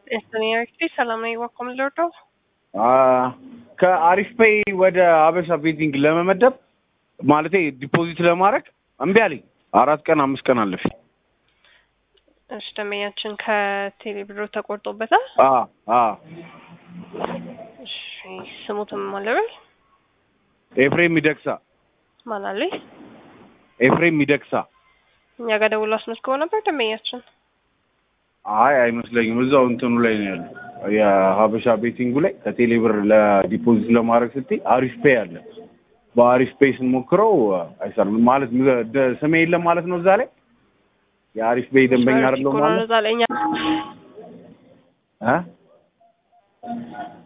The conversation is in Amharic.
ኤስቶኒያ ሰላም ነው ይወቀም ለርቶ ከአሪፍ ፔይ ወደ አበሻ ቤቲንግ ለመመደብ ማለቴ ዲፖዚት ለማድረግ እምቢ አለኝ። 4 ቀን 5 ቀን አለፈ። እሺ ደመኛችን ከቴሌ ብር ተቆርጦበታል። እሺ ስሙትም ማለበል ኤፍሬም ሚደቅሳ ማላሊ ኤፍሬም ሚደቅሳ እኛ ጋር ደውሎ አስመስክሮ ነበር ደመኛችን። አይ አይመስለኝም። እዛው እንትኑ ላይ ነው ያለው የሀበሻ ቤቲንጉ ላይ ከቴሌ ብር ለዲፖዚት ለማድረግ ስትይ አሪፍ ፔይ አለ። በአሪፍ ፔይ ስንሞክረው አይሰራም ማለት ስሜ የለም ማለት ነው። እዛ ላይ የአሪፍ ፔይ ደንበኛ አይደለም ማለት